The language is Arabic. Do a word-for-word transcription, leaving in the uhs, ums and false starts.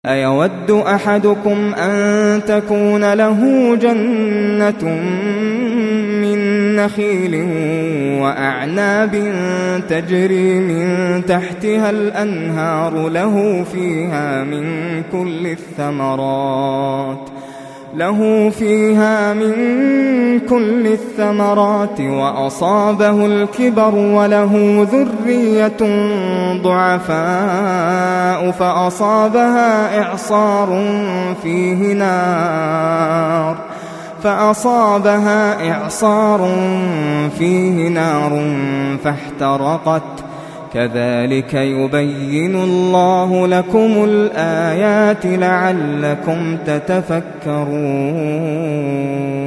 أيود أحدكم أن تكون له جنة من نخيل وأعناب تجري من تحتها الأنهار له فيها من كل الثمرات له فيها من كل الثمرات وأصابه الكبر وله ذرية ضعفاء فأصابها إعصار فيه نار فأصابها إعصار فيه نار فاحترقت كذلك يبين الله لكم الآيات لعلكم تتفكرون.